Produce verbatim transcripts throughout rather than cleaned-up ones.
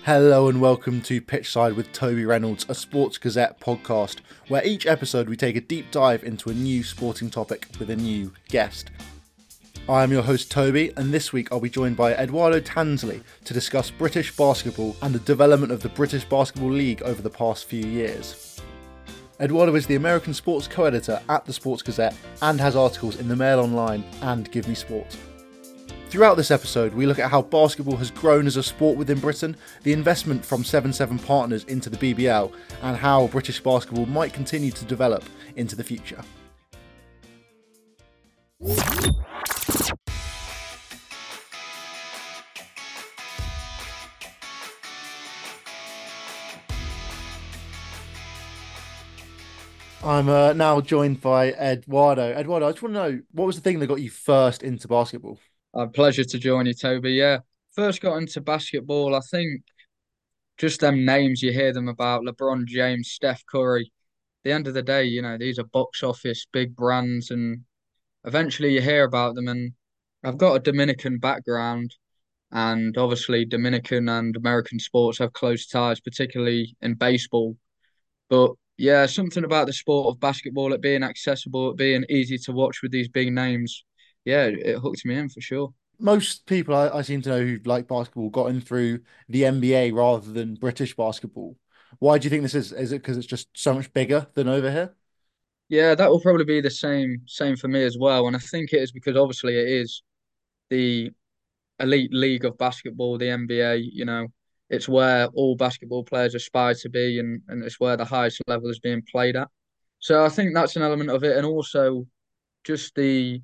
Hello and welcome to Pitchside with Toby Reynolds, a Sports Gazette podcast, where each episode we take a deep dive into a new sporting topic with a new guest. I am your host Toby, and this week I'll be joined by Eduardo Tansley to discuss British basketball and the development of the British Basketball League over the past few years. Eduardo is the American sports co-editor at the Sports Gazette and has articles in the Mail Online and Give Me Sport. Throughout this episode, we look at how basketball has grown as a sport within Britain, the investment from seven seven partners into the B B L, and how British basketball might continue to develop into the future. I'm uh, now joined by Eduardo. Eduardo, I just want to know, what was the thing that got you first into basketball? A pleasure to join you, Toby. Yeah, first got into basketball. I think just them names you hear them about LeBron James, Steph Curry. At the end of the day, you know, these are box office big brands, and eventually you hear about them. And I've got a Dominican background, and obviously Dominican and American sports have close ties, particularly in baseball. But yeah, something about the sport of basketball, it being accessible, it being easy to watch with these big names. Yeah, it, it hooked me in for sure. Most people I, I seem to know who like basketball got in through the N B A rather than British basketball. Why do you think this is? Is it because it's just so much bigger than over here? Yeah, that will probably be the same same for me as well. And I think it is because obviously it is the elite league of basketball, the N B A, you know, it's where all basketball players aspire to be, and, and it's where the highest level is being played at. So I think that's an element of it. And also just the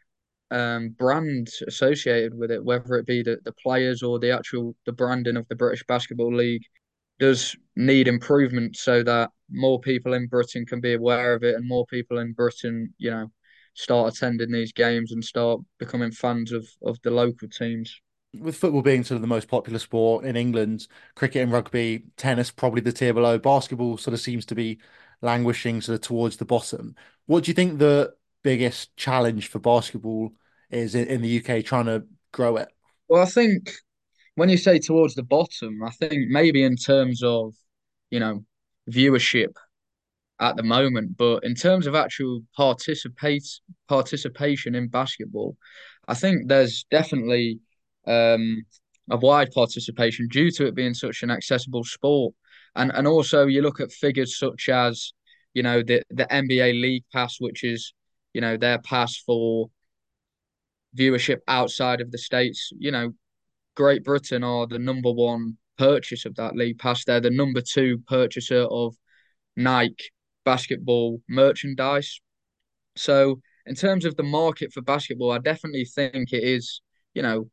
um, brand associated with it, whether it be the, the players or the actual the branding of the British Basketball League does need improvement so that more people in Britain can be aware of it and more people in Britain, you know, start attending these games and start becoming fans of of the local teams. With football being sort of the most popular sport in England, cricket and rugby, tennis probably the tier below, basketball sort of seems to be languishing sort of towards the bottom. What do you think the biggest challenge for basketball is in, in the U K trying to grow it? Well, I think when you say towards the bottom, I think maybe in terms of, you know, viewership at the moment, but in terms of actual participate participation in basketball, I think there's definitely um, a wide participation due to it being such an accessible sport, and and also you look at figures such as you know the the N B A League Pass, which is you know their pass for viewership outside of the states. You know, Great Britain are the number one purchase of that league pass. They're the number two purchaser of Nike basketball merchandise. So, in terms of the market for basketball, I definitely think it is, you know,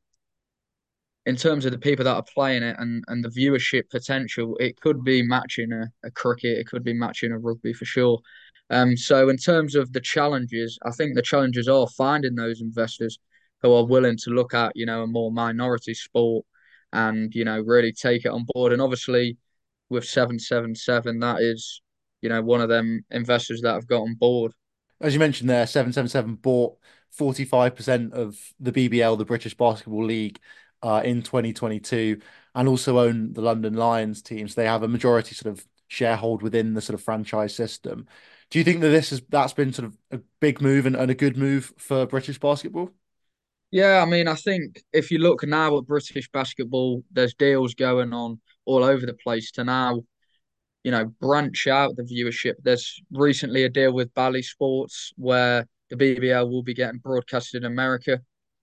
in terms of the people that are playing it and, and the viewership potential, it could be matching a, a cricket, it could be matching a rugby for sure. Um, so, in terms of the challenges, I think the challenges are finding those investors who are willing to look at, you know, a more minority sport and, you know, really take it on board. And obviously, with seven seven seven, that is, you know, one of them investors that have got on board. As you mentioned there, seven seven seven bought forty-five percent of the B B L, the British Basketball League, uh, in twenty twenty-two, and also own the London Lions team. So they have a majority sort of sharehold within the sort of franchise system. Do you think that this is that's been sort of a big move and, and a good move for British basketball? Yeah, I mean, I think if you look now at British basketball, there's deals going on all over the place to now, you know, branch out the viewership. There's recently a deal with Bally Sports where the B B L will be getting broadcasted in America.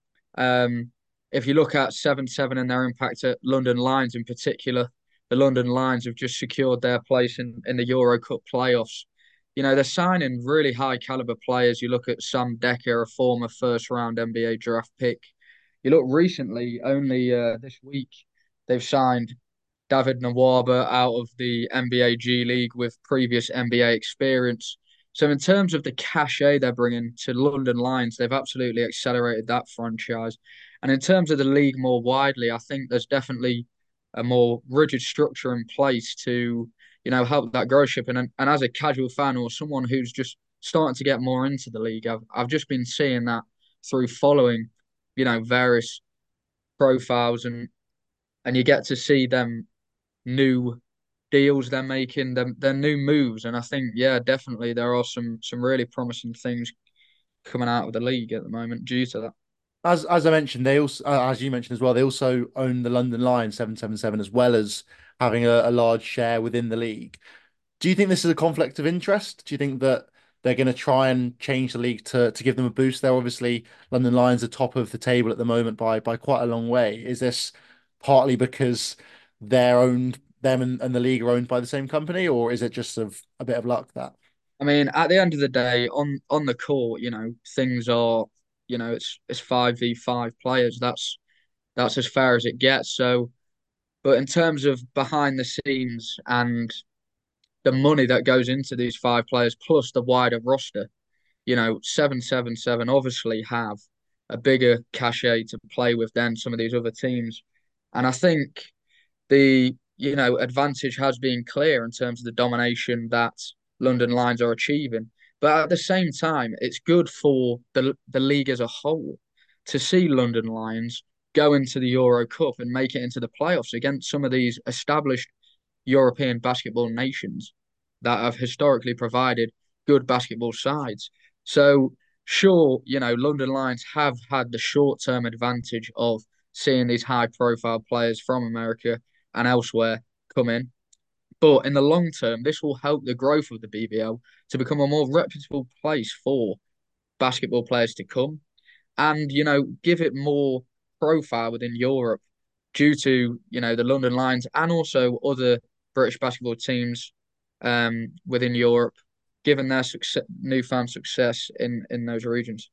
Um, if you look at seven seven and their impact at London Lions in particular, the London Lions have just secured their place in, in the Euro Cup playoffs. You know, they're signing really high caliber players. You look at Sam Decker, a former first round N B A draft pick. You look recently, only uh, this week, they've signed David Nawaba out of the N B A G League with previous N B A experience. So in terms of the cachet they're bringing to London Lions, they've absolutely accelerated that franchise. And in terms of the league more widely, I think there's definitely a more rigid structure in place to, you know, help that growth. And and as a casual fan or someone who's just starting to get more into the league, I've I've just been seeing that through following, you know, various profiles and and you get to see them. new deals they're making, their, their new moves. And I think, yeah, definitely there are some some really promising things coming out of the league at the moment due to that. As as I mentioned, they also, uh, as you mentioned as well, they also own the London Lions seven seven seven as well as having a, a large share within the league. Do you think this is a conflict of interest? Do you think that they're going to try and change the league to to give them a boost? They're obviously London Lions are top of the table at the moment by by quite a long way. Is this partly because they're owned them and, and the league are owned by the same company, or is it just of a bit of luck that? I mean, at the end of the day, on on the court, you know, things are, you know, it's it's five v five players. That's that's as fair as it gets. So, but in terms of behind the scenes and the money that goes into these five players plus the wider roster, you know, seven seven seven obviously have a bigger cachet to play with than some of these other teams. And I think the, you know, advantage has been clear in terms of the domination that London Lions are achieving. But at the same time, it's good for the the league as a whole to see London Lions go into the Euro Cup and make it into the playoffs against some of these established European basketball nations that have historically provided good basketball sides. So, sure, you know, London Lions have had the short term advantage of seeing these high profile players from America and elsewhere come in. But in the long term, this will help the growth of the B B L to become a more reputable place for basketball players to come and, you know, give it more profile within Europe due to, you know, the London Lions and also other British basketball teams um, within Europe, given their success, newfound success in in those regions.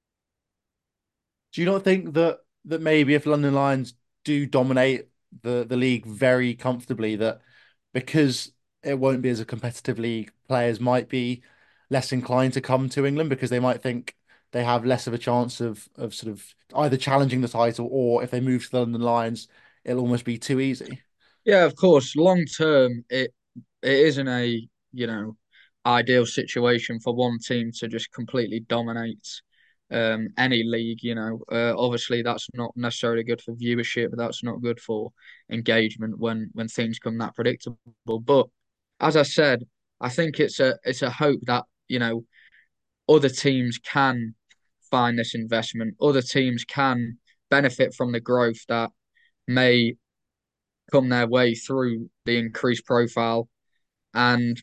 Do you not think that that maybe if London Lions do dominate the the league very comfortably, that because it won't be as a competitive league, players might be less inclined to come to England because they might think they have less of a chance of of sort of either challenging the title or if they move to the London Lions, it'll almost be too easy. Yeah, of course, long term, it it isn't a, you know, ideal situation for one team to just completely dominate um, any league. You know, uh, obviously that's not necessarily good for viewership. That's not good for engagement when when things come that predictable. But as I said, I think it's a it's a hope that, you know, other teams can find this investment. Other teams can benefit from the growth that may come their way through the increased profile. And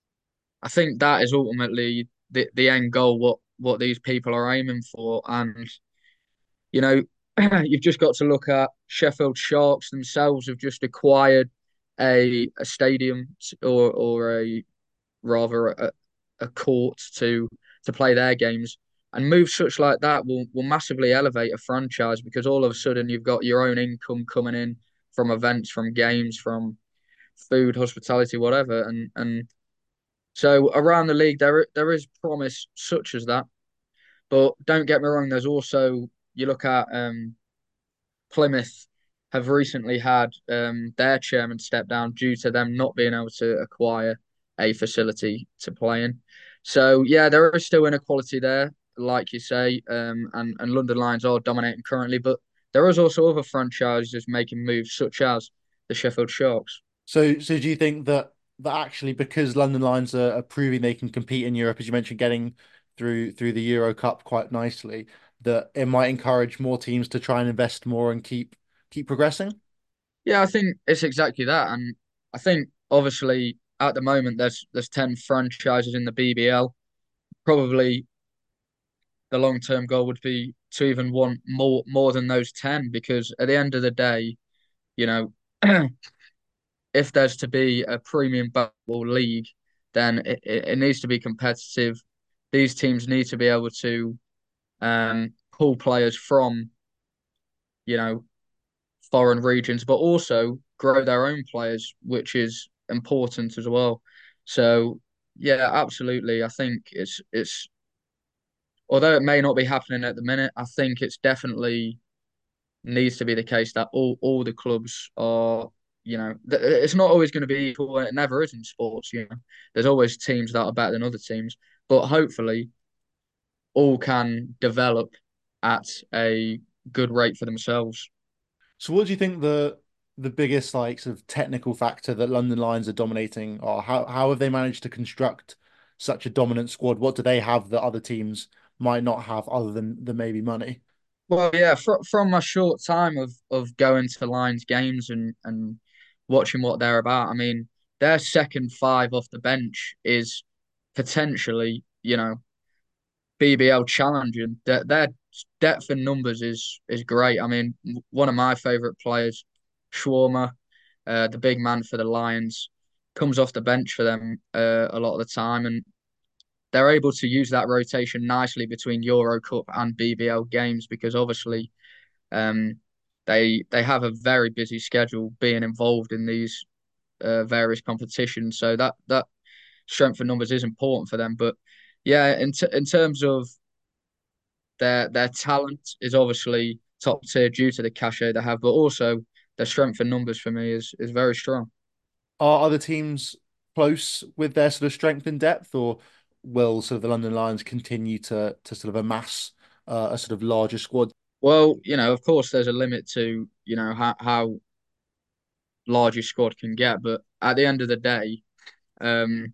I think that is ultimately the, the end goal, what what these people are aiming for. And, you know, you've just got to look at Sheffield Sharks themselves have just acquired a a stadium or or a rather a, a court to to play their games. And moves such like that will will massively elevate a franchise because all of a sudden you've got your own income coming in from events, from games, from food, hospitality, whatever. And and so around the league there there is promise such as that. But don't get me wrong, there's also you look at um Plymouth have recently had um their chairman step down due to them not being able to acquire a facility to play in. So yeah, there is still inequality there, like you say, um and, and London Lions are dominating currently, but there is also other franchises making moves such as the Sheffield Sharks. So, so do you think that that actually because London Lions are, are proving they can compete in Europe, as you mentioned, getting through through the Euro Cup quite nicely, that it might encourage more teams to try and invest more and keep keep progressing? Yeah, I think it's exactly that. And I think obviously at the moment there's there's ten franchises in the B B L. Probably the long term goal would be to even want more more than those ten because at the end of the day, you know, if there's to be a premium basketball league, then it, it, it needs to be competitive. These teams need to be able to um, pull players from, you know, foreign regions, but also grow their own players, which is important as well. So yeah, absolutely. I think it's it's although it may not be happening at the minute, I think it's definitely needs to be the case that all all the clubs are, you know, th- it's not always going to be equal. It never is in sports. You know, there's always teams that are better than other teams, but hopefully all can develop at a good rate for themselves. So, what do you think the the biggest like sort of technical factor that London Lions are dominating, or how how have they managed to construct such a dominant squad? What do they have that other teams might not have other than the maybe money? Well, yeah, fr from my short time of of going to Lions games and and watching what they're about, I mean, their second five off the bench is potentially, you know, B B L challenging. Their, their depth and numbers is is great. I mean, one of my favorite players, Shawarma, uh, the big man for the Lions, comes off the bench for them uh, a lot of the time, and they're able to use that rotation nicely between Euro Cup and B B L games because obviously um, they they have a very busy schedule being involved in these uh, various competitions. So that that strength of numbers is important for them. But yeah, in t in terms of their their talent is obviously top tier due to the cachet they have, but also their strength in numbers for me is is very strong. Are other teams close with their sort of strength and depth, or will sort of the London Lions continue to to sort of amass uh, a sort of larger squad? Well, you know, of course, there's a limit to you know how how large your squad can get, but at the end of the day, um,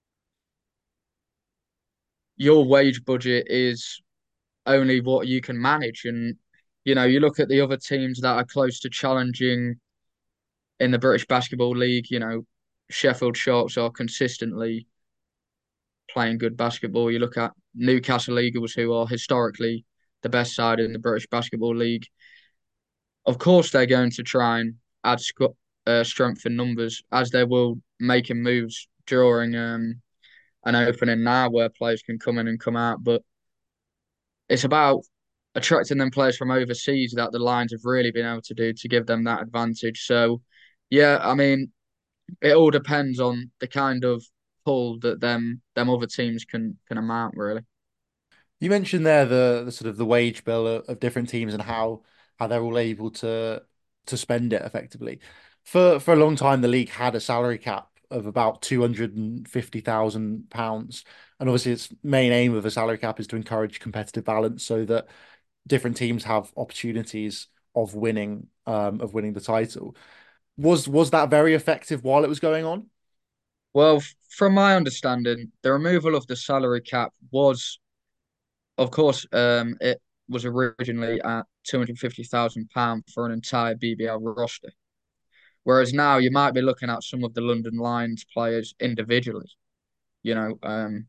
your wage budget is only what you can manage, and you know, you look at the other teams that are close to challenging in the British Basketball League. You know, Sheffield Sharks are consistently playing good basketball. You look at Newcastle Eagles, who are historically the best side in the British Basketball League. Of course, they're going to try and add sc- uh, strength in numbers as they will making moves during um, an opening now where players can come in and come out. But it's about attracting them players from overseas that the Lions have really been able to do to give them that advantage. So, yeah, I mean, it all depends on the kind of pull that them them other teams can can amount really. You mentioned there the, the sort of the wage bill of, of different teams and how how they're all able to to spend it effectively. For for a long time, the league had a salary cap of about two hundred and fifty thousand pounds, and obviously its main aim of a salary cap is to encourage competitive balance so that different teams have opportunities of winning um, of winning the title. Was was that very effective while it was going on? Well, f- from my understanding, the removal of the salary cap was, of course, um, it was originally at two hundred fifty thousand pounds for an entire B B L roster. Whereas now you might be looking at some of the London Lions players individually. You know, um,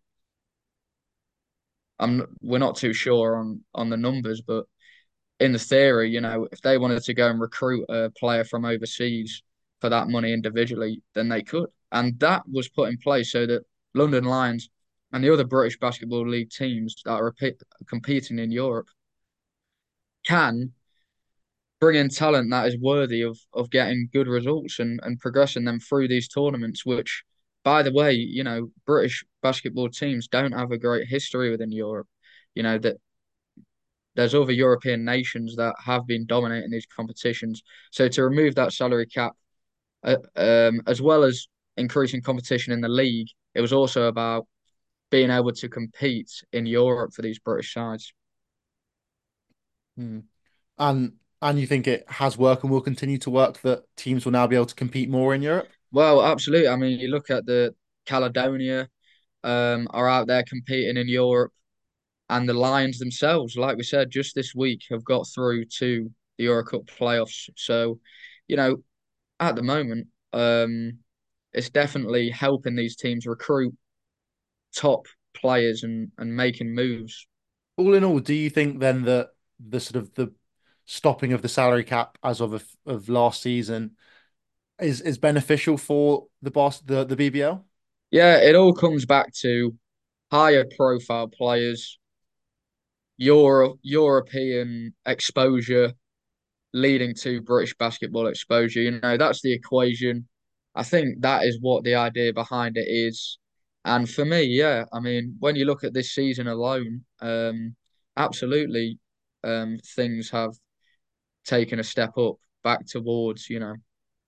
I'm we're not too sure on on the numbers, but in the theory, you know, if they wanted to go and recruit a player from overseas for that money individually, then they could. And that was put in place so that London Lions and the other British Basketball League teams that are competing in Europe can bring in talent that is worthy of of getting good results and, and progressing them through these tournaments, which, by the way, you know, British basketball teams don't have a great history within Europe. You know, that there's other European nations that have been dominating these competitions. So to remove that salary cap, uh, um, as well as increasing competition in the league, it was also about being able to compete in Europe for these British sides. Hmm. And and you think it has worked and will continue to work that teams will now be able to compete more in Europe? Well, absolutely. I mean, you look at the Caledonia um, are out there competing in Europe, and the Lions themselves, like we said, just this week have got through to the Euro Cup playoffs. So, you know, at the moment, um, it's definitely helping these teams recruit top players and and making moves. All in all, do you think then that the sort of the stopping of the salary cap as of of last season is is beneficial for the boss the the B B L? Yeah, it all comes back to higher profile players, Euro European exposure leading to British basketball exposure. You know, that's the equation. I think that is what the idea behind it is. And for me, yeah, I mean, when you look at this season alone, um, absolutely, um, things have taken a step up back towards, you know,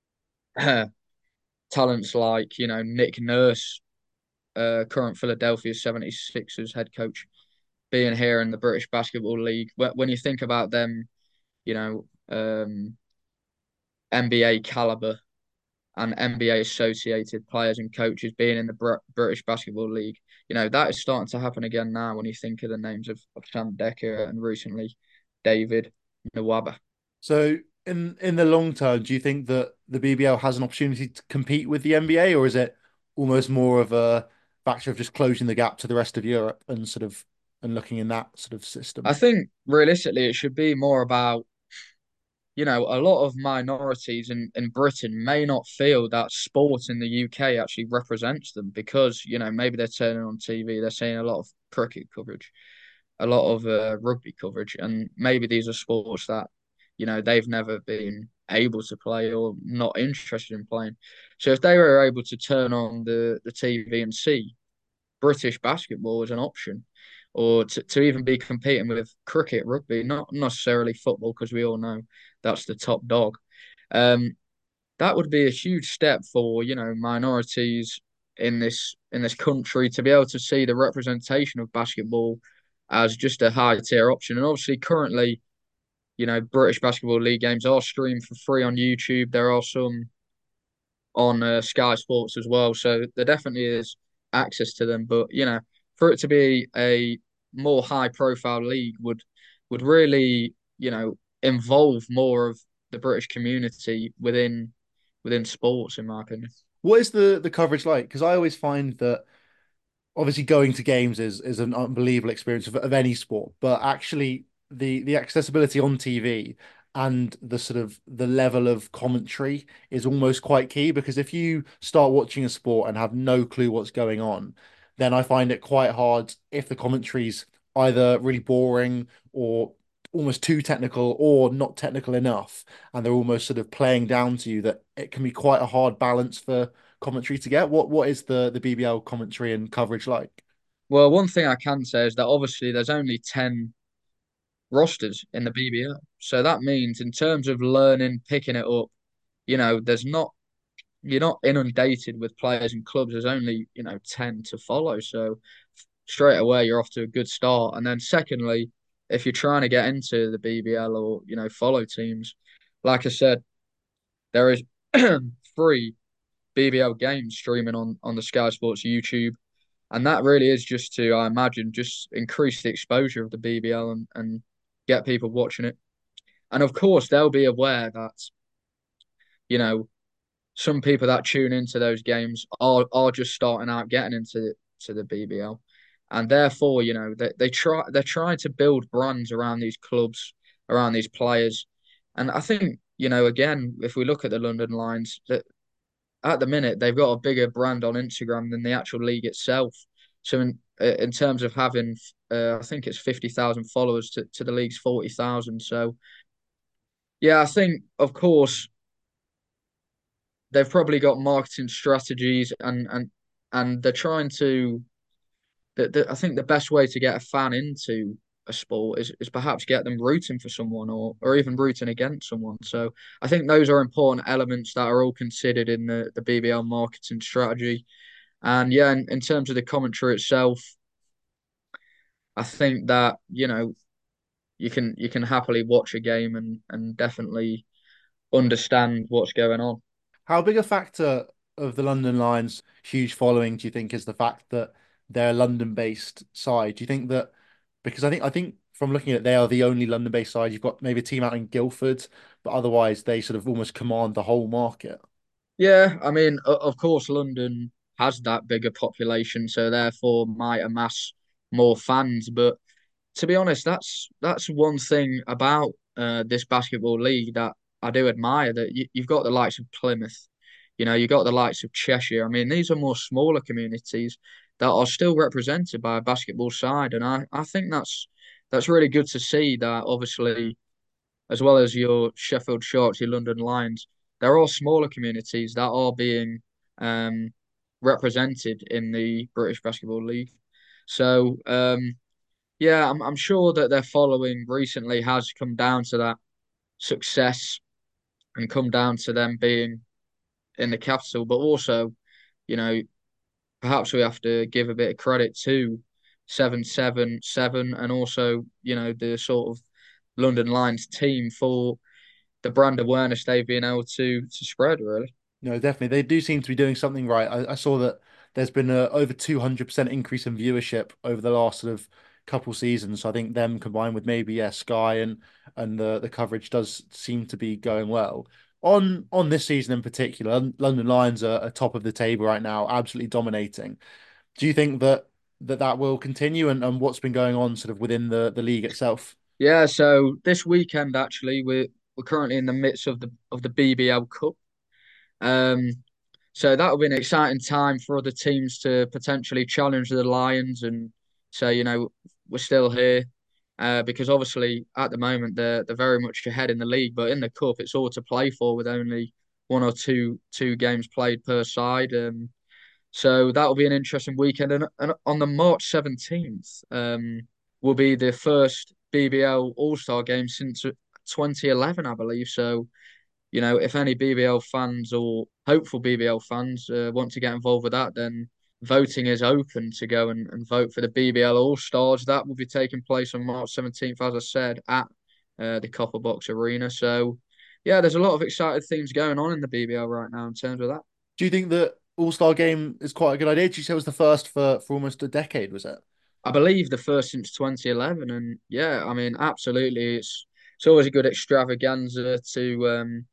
talents like, you know, Nick Nurse, uh, current Philadelphia seventy-sixers head coach, being here in the British Basketball League. When you think about them, you know, um, N B A caliber and N B A associated players and coaches being in the Br British Basketball League. You know, that is starting to happen again now when you think of the names of, of Sam Decker and recently David Nwaba. So in in the long term, do you think that the B B L has an opportunity to compete with the N B A, or is it almost more of a factor of just closing the gap to the rest of Europe and sort of and looking in that sort of I system? think realistically, it should be more about, you know, a lot of minorities in, in Britain may not feel that sport in the U K actually represents them because, you know, maybe they're turning on T V, they're seeing a lot of cricket coverage, a lot of uh, rugby coverage, and maybe these are sports that, you know, they've never been able to play or not interested in playing. So if they were able to turn on the, the T V and see British basketball as an option, or to, to even be competing with cricket, rugby, not necessarily football, because we all know that's the top dog. Um, that would be a huge step for, you know, minorities in this in this country to be able to see the representation of basketball as just a high tier option. And obviously, currently, you know, British Basketball League games are streamed for free on YouTube. There are some on uh, Sky Sports as well. So there definitely is access to them. But you know, for it to be a more high profile league would would really, you know, involve more of the British community within within sports, in my opinion. What is the the coverage like? Because I always find that obviously going to games is is an unbelievable experience of, of any sport, but actually the the accessibility on T V and the sort of the level of commentary is almost quite key because if you start watching a sport and have no clue what's going on, then I find it quite hard if the commentary's either really boring or almost too technical or not technical enough, and they're almost sort of playing down to you that it can be quite a hard balance for commentary to get? What what is the the B B L commentary and coverage like? Well, one thing I can say is that obviously there's only ten rosters in the B B L. So that means in terms of learning, picking it up, you know, there's not you're not inundated with players and clubs. There's only, you know, ten to follow. So straight away you're off to a good start. And then secondly, if you're trying to get into the B B L or, you know, follow teams, like I said, there is free B B L games streaming on on the Sky Sports YouTube. And that really is just to, I imagine, just increase the exposure of the B B L and, and get people watching it. And of course, they'll be aware that, you know, some people that tune into those games are are just starting out getting into to the B B L, and therefore, you know, they they try they're trying to build brands around these clubs, around these players, and I think, you know, again, if we look at the London Lions, that at the minute they've got a bigger brand on Instagram than the actual league itself. So in in terms of having, uh, I think it's fifty thousand followers to to the league's forty thousand. So yeah, I think of course they've probably got marketing strategies and and and they're trying to the, the, I think the best way to get a fan into a sport is, is perhaps get them rooting for someone or or even rooting against someone. So I think those are important elements that are all considered in the, the B B L marketing strategy. And yeah, in, in terms of the commentary itself, I think that, you know, you can you can happily watch a game and, and definitely understand what's going on. How big a factor of the London Lions' huge following do you think is the fact that they're a London-based side? Do you think that because I think I think from looking at it, they are the only London-based side. You've got maybe a team out in Guildford, but otherwise they sort of almost command the whole market. Yeah, I mean, o- of course, London has that bigger population, so therefore might amass more fans. But to be honest, that's that's one thing about uh, this basketball league that I do admire. That you, you've got the likes of Plymouth, you know, you've got the likes of Cheshire. I mean, these are more smaller communities that are still represented by a basketball side, and I, I think that's that's really good to see. That obviously, as well as your Sheffield Sharks, your London Lions, there are smaller communities that are being um, represented in the British Basketball League. So um, yeah, I'm I'm sure that their following recently has come down to that success and come down to them being in the capital, but also, you know, perhaps we have to give a bit of credit to seven seven seven and also, you know, the sort of London Lions team for the brand awareness they've been able to to spread, really. No, definitely. They do seem to be doing something right. I, I saw that there's been a over two hundred percent increase in viewership over the last sort of couple seasons. So I think them combined with maybe, yeah, Sky and and the the coverage does seem to be going well. On on this season in particular, London Lions are, are top of the table right now, absolutely dominating. Do you think that that, that will continue, and, and what's been going on sort of within the, the league itself? Yeah, so this weekend actually we're we're currently in the midst of the of the B B L Cup. Um, so that'll be an exciting time for other teams to potentially challenge the Lions and say, you know, we're still here. Uh, because obviously at the moment they're they're very much ahead in the league, but in the cup it's all to play for with only one or two two games played per side. Um, so that'll be an interesting weekend. And, and on the March seventeenth, um, will be the first B B L All Star game since twenty eleven, I believe. So you know, if any B B L fans or hopeful B B L fans uh, want to get involved with that, then voting is open to go and, and vote for the B B L All Stars. That will be taking place on March seventeenth, as I said, at uh, the Copper Box Arena. So, yeah, there's a lot of exciting things going on in the B B L right now in terms of that. Do you think that All Star Game is quite a good idea? Did you say it was the first for for almost a decade? Was it? I believe the first since twenty eleven, and yeah, I mean, absolutely, it's it's always a good extravaganza to um,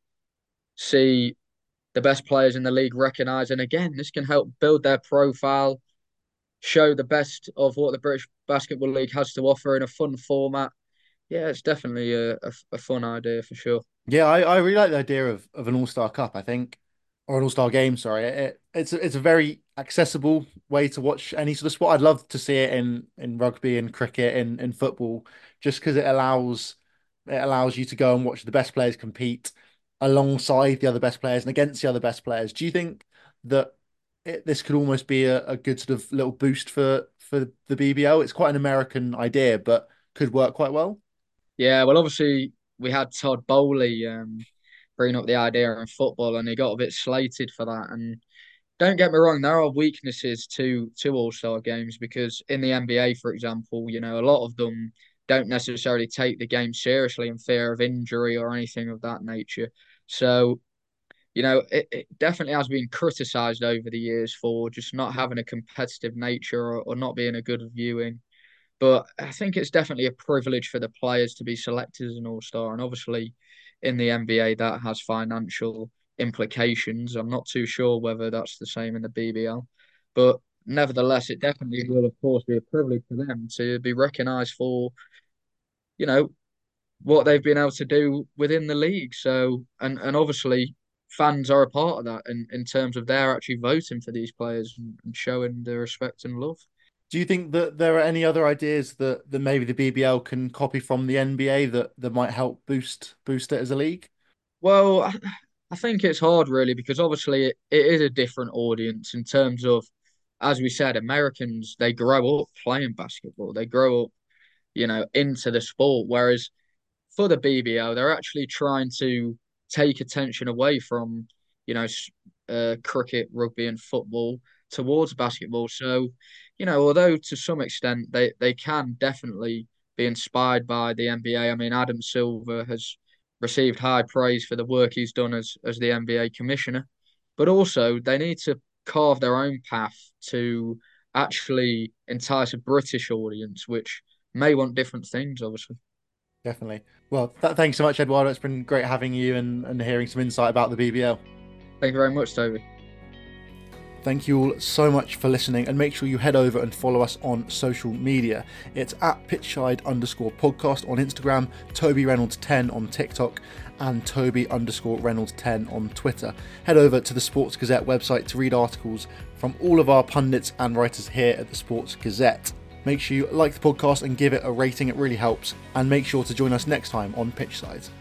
see the best players in the league recognised. And again, this can help build their profile, show the best of what the British Basketball League has to offer in a fun format. Yeah, it's definitely a, a, a fun idea for sure. Yeah, I, I really like the idea of, of an All-Star Cup, I think, or an All-Star game, sorry. It, it's a, it's a very accessible way to watch any sort of sport. I'd love to see it in in rugby and cricket and in football, just because it allows it allows you to go and watch the best players compete alongside the other best players and against the other best players. Do you think that it, this could almost be a, a good sort of little boost for for the B B L? It's quite an American idea, but could work quite well. Yeah, well, obviously we had Todd Bowley um, bring up the idea in football, and he got a bit slated for that. And don't get me wrong, there are weaknesses to to All Star games because in the N B A, for example, you know, a lot of them don't necessarily take the game seriously in fear of injury or anything of that nature. So you know, it, it definitely has been criticised over the years for just not having a competitive nature or, or not being a good viewing. But I think it's definitely a privilege for the players to be selected as an all star. And obviously, in the N B A, that has financial implications. I'm not too sure whether that's the same in the B B L. But nevertheless, it definitely will, of course, be a privilege for them to be recognised for, you know, what they've been able to do within the league. So, and and obviously, fans are a part of that, in, in terms of they're actually voting for these players and, and showing their respect and love. Do you think that there are any other ideas that, that maybe the B B L can copy from the N B A that, that might help boost boost it as a league? Well, I, I think it's hard really because obviously it, it is a different audience in terms of, as we said, Americans, they grow up playing basketball. They grow up, you know, into the sport. Whereas for the B B L, they're actually trying to take attention away from, you know, uh, cricket, rugby, and football towards basketball. So, you know, although to some extent they, they can definitely be inspired by the N B A. I mean, Adam Silver has received high praise for the work he's done as as the N B A commissioner, but also they need to carve their own path to actually entice a British audience, which may want different things, obviously. Definitely. Well, th thanks so much, Eduardo. It's been great having you and, and hearing some insight about the B B L. Thank you very much, Toby. Thank you all so much for listening, and make sure you head over and follow us on social media. It's at pitchside underscore podcast on Instagram, Toby Reynolds ten on TikTok, and Toby underscore Reynolds ten on Twitter. Head over to the Sports Gazette website to read articles from all of our pundits and writers here at the Sports Gazette. Make sure you like the podcast and give it a rating, it really helps. And make sure to join us next time on Pitchside.